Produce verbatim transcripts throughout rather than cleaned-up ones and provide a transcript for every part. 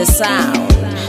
the sound.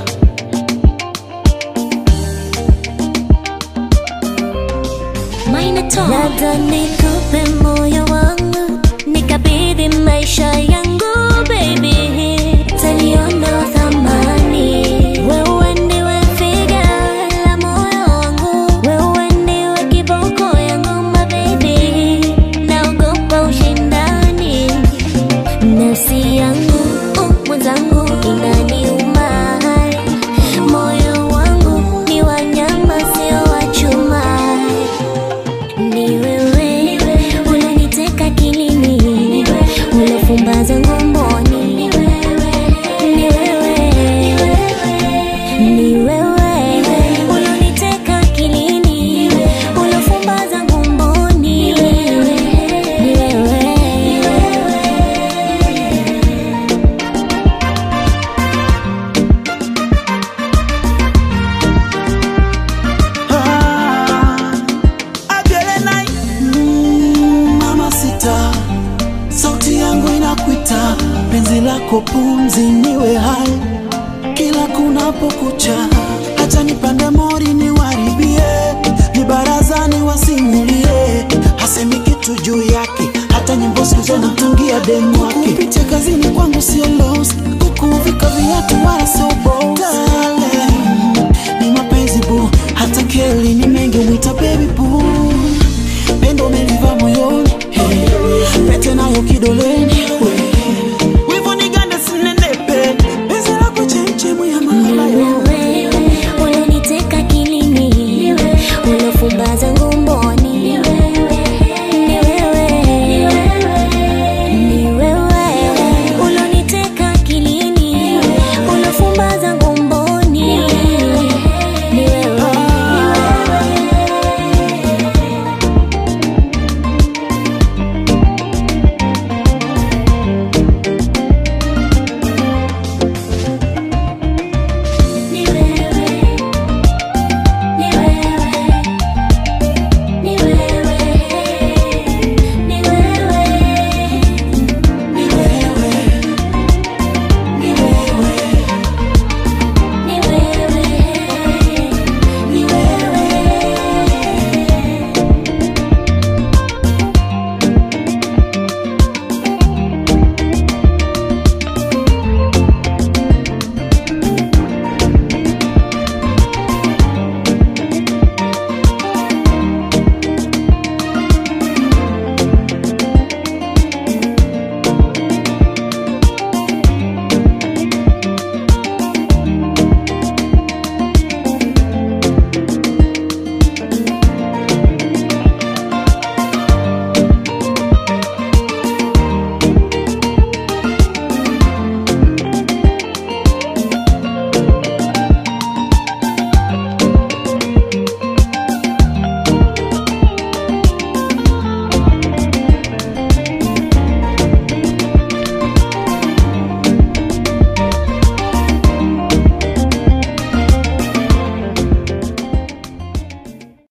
Labda nikupe moyo wangu, nikabidhi maisha yangu baby, taniona thamani. Wewe ndiwe figa la moyo wangu, wewe ndiwe kiboko yangu my baby, naogopa ushindani. Nafsi yangu uh, mwenzangu inaniuma, moyo wangu ni wanyama sio wa chuma. Ni wewe, unaniteka kilini, unafumbaza ngomboni. Ni wewe, ni wewe, unaniteka kilini, unafumbaza ngomboni. Ni wewe, ni wewe. Sauti yangu inakuita, penzi lako pumzi niwe hai kila kunapokucha. Acha nipande mori niwaribie, ni barazani wasimulie, hasemi kitu juu yake, hata nyimbo siku natungia demu wake. Kupitia kazini kwangu sio loss, kukuvika viatu wala sio boss.